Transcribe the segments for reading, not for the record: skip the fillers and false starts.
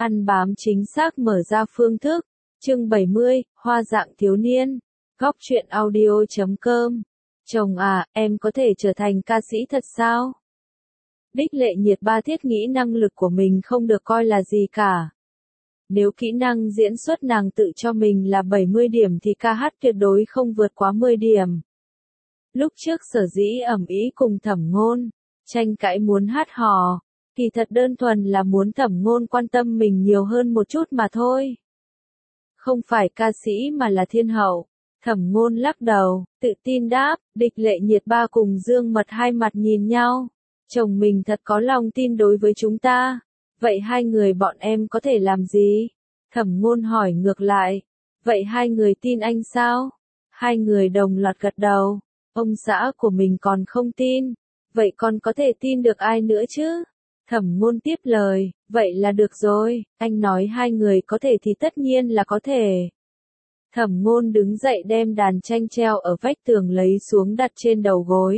Ăn bám chính xác mở ra phương thức. Chương 70, Hoa dạng thiếu niên. Góc truyện audio.com. Chồng à, em có thể trở thành ca sĩ thật sao? Đích Lệ Nhiệt Ba thiết nghĩ năng lực của mình không được coi là gì cả. Nếu kỹ năng diễn xuất nàng tự cho mình là 70 điểm thì ca hát tuyệt đối không vượt quá 10 điểm. Lúc trước sở dĩ ầm ĩ cùng Thẩm Ngôn, tranh cãi muốn hát hò, kỳ thật đơn thuần là muốn Thẩm Ngôn quan tâm mình nhiều hơn một chút mà thôi. Không phải ca sĩ mà là thiên hậu. Thẩm Ngôn lắc đầu, tự tin đáp. Địch Lệ Nhiệt Ba cùng Dương Mật hai mặt nhìn nhau. Chồng mình thật có lòng tin đối với chúng ta. Vậy hai người bọn em có thể làm gì? Thẩm Ngôn hỏi ngược lại. Vậy hai người tin anh sao? Hai người đồng loạt gật đầu. Ông xã của mình còn không tin. Vậy còn có thể tin được ai nữa chứ? Thẩm Ngôn tiếp lời. Vậy là được rồi, anh nói hai người có thể thì tất nhiên là có thể. Thẩm Ngôn đứng dậy đem đàn tranh treo ở vách tường lấy xuống đặt trên đầu gối.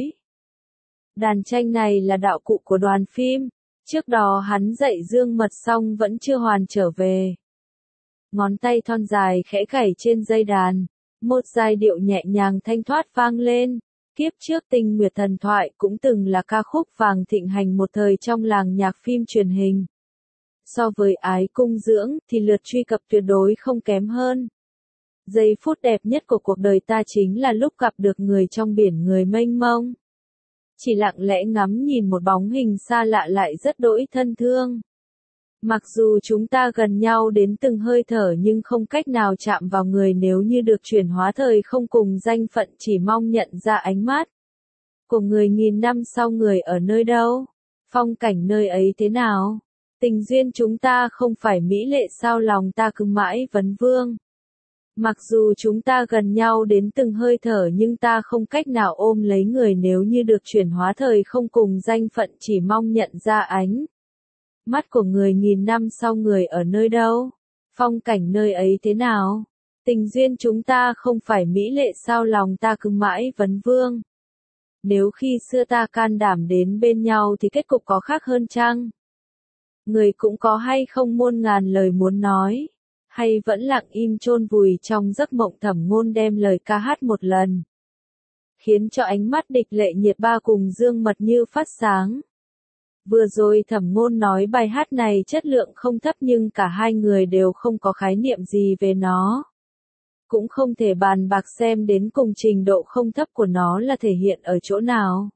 Đàn tranh này là đạo cụ của đoàn phim. Trước đó hắn dạy Dương Mật xong vẫn chưa hoàn trở về. Ngón tay thon dài khẽ gảy trên dây đàn. Một giai điệu nhẹ nhàng thanh thoát vang lên. Kiếp trước Tinh Nguyệt Thần Thoại cũng từng là ca khúc vàng thịnh hành một thời trong làng nhạc phim truyền hình. So với Ái Cung Dưỡng thì lượt truy cập tuyệt đối không kém hơn. Giây phút đẹp nhất của cuộc đời ta chính là lúc gặp được người trong biển người mênh mông. Chỉ lặng lẽ ngắm nhìn một bóng hình xa lạ lại rất đỗi thân thương. Mặc dù chúng ta gần nhau đến từng hơi thở nhưng không cách nào chạm vào người, nếu như được chuyển hóa thời không cùng danh phận chỉ mong nhận ra ánh mắt của người nghìn năm sau. Người ở nơi đâu? Phong cảnh nơi ấy thế nào? Tình duyên chúng ta không phải mỹ lệ sao, lòng ta cứ mãi vấn vương. Mặc dù chúng ta gần nhau đến từng hơi thở nhưng ta không cách nào ôm lấy người, nếu như được chuyển hóa thời không cùng danh phận chỉ mong nhận ra ánh mắt của người nghìn năm sau. Người ở nơi đâu? Phong cảnh nơi ấy thế nào? Tình duyên chúng ta không phải mỹ lệ sao, lòng ta cứ mãi vấn vương. Nếu khi xưa ta can đảm đến bên nhau thì kết cục có khác hơn chăng? Người cũng có hay không muôn ngàn lời muốn nói, hay vẫn lặng im chôn vùi trong giấc mộng? Thẩm Ngôn đem lời ca hát một lần, khiến cho ánh mắt Địch Lệ Nhiệt Ba cùng Dương Mật như phát sáng. Vừa rồi Thẩm Ngôn nói bài hát này chất lượng không thấp nhưng cả hai người đều không có khái niệm gì về nó. Cũng không thể bàn bạc xem đến cùng trình độ không thấp của nó là thể hiện ở chỗ nào.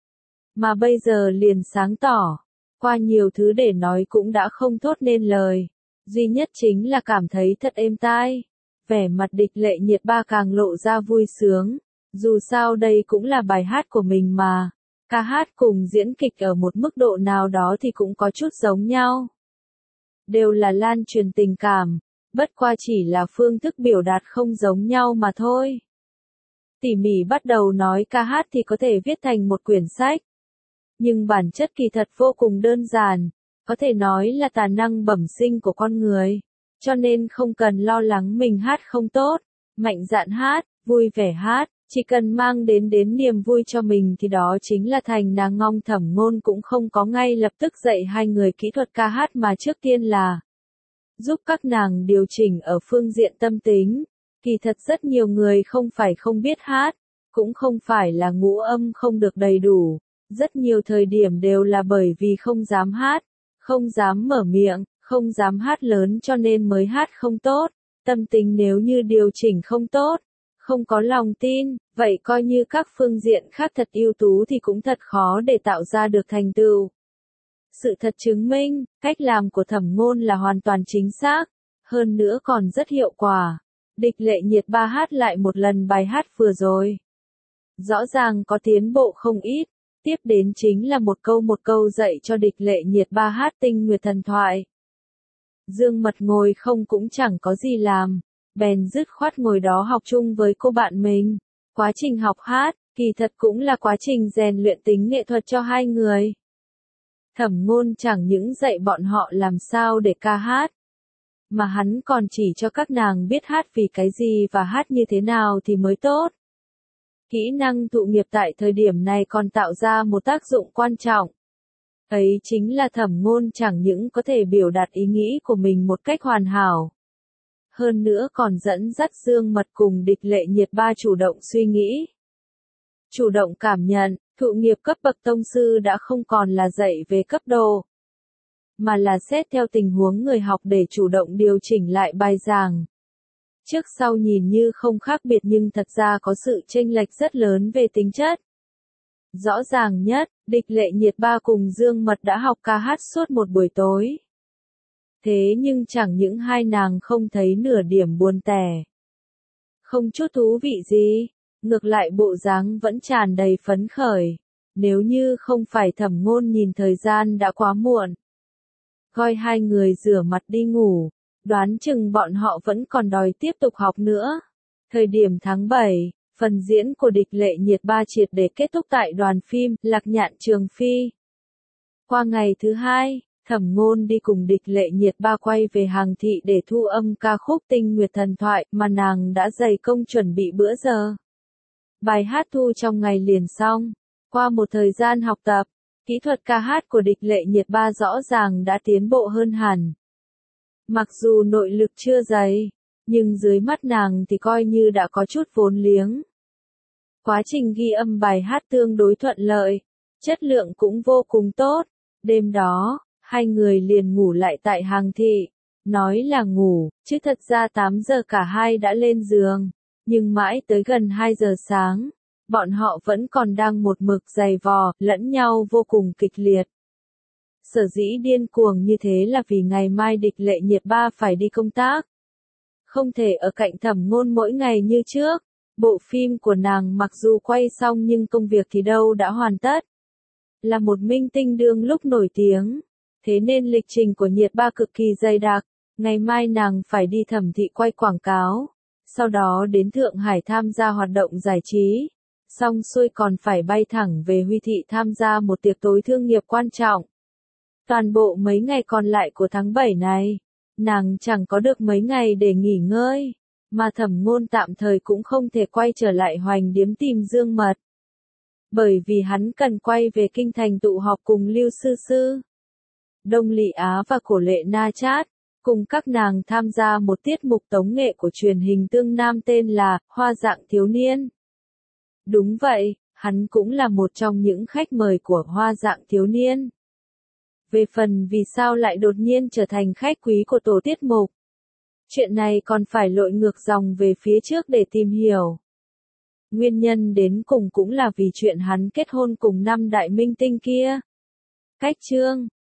Mà bây giờ liền sáng tỏ. Qua nhiều thứ để nói cũng đã không thốt nên lời. Duy nhất chính là cảm thấy thật êm tai. Vẻ mặt Địch Lệ Nhiệt Ba càng lộ ra vui sướng. Dù sao đây cũng là bài hát của mình mà. Ca hát cùng diễn kịch ở một mức độ nào đó thì cũng có chút giống nhau. Đều là lan truyền tình cảm. Bất qua chỉ là phương thức biểu đạt không giống nhau mà thôi. Tỉ mỉ bắt đầu nói ca hát thì có thể viết thành một quyển sách. Nhưng bản chất kỳ thật vô cùng đơn giản, có thể nói là tài năng bẩm sinh của con người. Cho nên không cần lo lắng mình hát không tốt, mạnh dạn hát, vui vẻ hát, chỉ cần mang đến niềm vui cho mình thì đó chính là thành nàng ngong. Thẩm Ngôn cũng không có ngay lập tức dạy hai người kỹ thuật ca hát mà trước tiên là giúp các nàng điều chỉnh ở phương diện tâm tính. Kỳ thật rất nhiều người không phải không biết hát, cũng không phải là ngũ âm không được đầy đủ. Rất nhiều thời điểm đều là bởi vì không dám hát, không dám mở miệng, không dám hát lớn cho nên mới hát không tốt. Tâm tình nếu như điều chỉnh không tốt, không có lòng tin, vậy coi như các phương diện khác thật ưu tú thì cũng thật khó để tạo ra được thành tựu. Sự thật chứng minh, cách làm của Thẩm Ngôn là hoàn toàn chính xác, hơn nữa còn rất hiệu quả. Địch Lệ Nhiệt Ba hát lại một lần bài hát vừa rồi. Rõ ràng có tiến bộ không ít. Tiếp đến chính là một câu dạy cho Địch Lệ Nhiệt Ba hát Tinh Nguyệt Thần Thoại. Dương Mật ngồi không cũng chẳng có gì làm, bèn dứt khoát ngồi đó học chung với cô bạn mình. Quá trình học hát, kỳ thật cũng là quá trình rèn luyện tính nghệ thuật cho hai người. Thẩm Ngôn chẳng những dạy bọn họ làm sao để ca hát, mà hắn còn chỉ cho các nàng biết hát vì cái gì và hát như thế nào thì mới tốt. Kỹ năng thụ nghiệp tại thời điểm này còn tạo ra một tác dụng quan trọng. Ấy chính là Thẩm Ngôn chẳng những có thể biểu đạt ý nghĩ của mình một cách hoàn hảo. Hơn nữa còn dẫn dắt Dương Mật cùng Địch Lệ Nhiệt ba chủ động suy nghĩ. Chủ động cảm nhận, thụ nghiệp cấp bậc tông sư đã không còn là dạy về cấp độ, mà là xét theo tình huống người học để chủ động điều chỉnh lại bài giảng. Trước sau nhìn như không khác biệt nhưng thật ra có sự chênh lệch rất lớn về tính chất. Rõ ràng nhất, Địch Lệ Nhiệt ba cùng Dương Mật đã học ca hát suốt một buổi tối. Thế nhưng chẳng những hai nàng không thấy nửa điểm buồn tẻ. Không chút thú vị gì, ngược lại bộ dáng vẫn tràn đầy phấn khởi. Nếu như không phải Thẩm Ngôn nhìn thời gian đã quá muộn. Coi hai người rửa mặt đi ngủ, đoán chừng bọn họ vẫn còn đòi tiếp tục học nữa. Thời điểm tháng 7, phần diễn của Địch Lệ Nhiệt ba triệt để kết thúc tại đoàn phim Lạc Nhạn Trường Phi. Qua ngày thứ hai, Thẩm Ngôn đi cùng Địch Lệ Nhiệt ba quay về Hàng Thị để thu âm ca khúc Tinh Nguyệt Thần Thoại mà nàng đã dày công chuẩn bị bữa giờ. Bài hát thu trong ngày liền xong. Qua một thời gian học tập, kỹ thuật ca hát của Địch Lệ Nhiệt ba rõ ràng đã tiến bộ hơn hẳn. Mặc dù nội lực chưa dày, nhưng dưới mắt nàng thì coi như đã có chút vốn liếng. Quá trình ghi âm bài hát tương đối thuận lợi, chất lượng cũng vô cùng tốt. Đêm đó, hai người liền ngủ lại tại Hàng Thị. Nói là ngủ, chứ thật ra 8 giờ cả hai đã lên giường. Nhưng mãi tới gần 2 giờ sáng, bọn họ vẫn còn đang một mực giày vò, lẫn nhau vô cùng kịch liệt. Sở dĩ điên cuồng như thế là vì ngày mai Địch Lệ Nhiệt ba phải đi công tác. Không thể ở cạnh Thẩm Ngôn mỗi ngày như trước. Bộ phim của nàng mặc dù quay xong nhưng công việc thì đâu đã hoàn tất. Là một minh tinh đương lúc nổi tiếng. Thế nên lịch trình của Nhiệt ba cực kỳ dày đặc. Ngày mai nàng phải đi Thẩm Thị quay quảng cáo. Sau đó đến Thượng Hải tham gia hoạt động giải trí. Xong xuôi còn phải bay thẳng về Huy Thị tham gia một tiệc tối thương nghiệp quan trọng. Toàn bộ mấy ngày còn lại của tháng 7 này, nàng chẳng có được mấy ngày để nghỉ ngơi, mà Thẩm Ngôn tạm thời cũng không thể quay trở lại Hoành Điếm tìm Dương Mật. Bởi vì hắn cần quay về kinh thành tụ họp cùng Lưu Sư Sư, Đông Lị Á và Cổ Lệ Na Chát, cùng các nàng tham gia một tiết mục tống nghệ của truyền hình Tương Nam tên là Hoa Dạng Thiếu Niên. Đúng vậy, hắn cũng là một trong những khách mời của Hoa Dạng Thiếu Niên. Về phần vì sao lại đột nhiên trở thành khách quý của tổ tiết mục. Chuyện này còn phải lội ngược dòng về phía trước để tìm hiểu. Nguyên nhân đến cùng cũng là vì chuyện hắn kết hôn cùng 5 đại minh tinh kia. Cách chương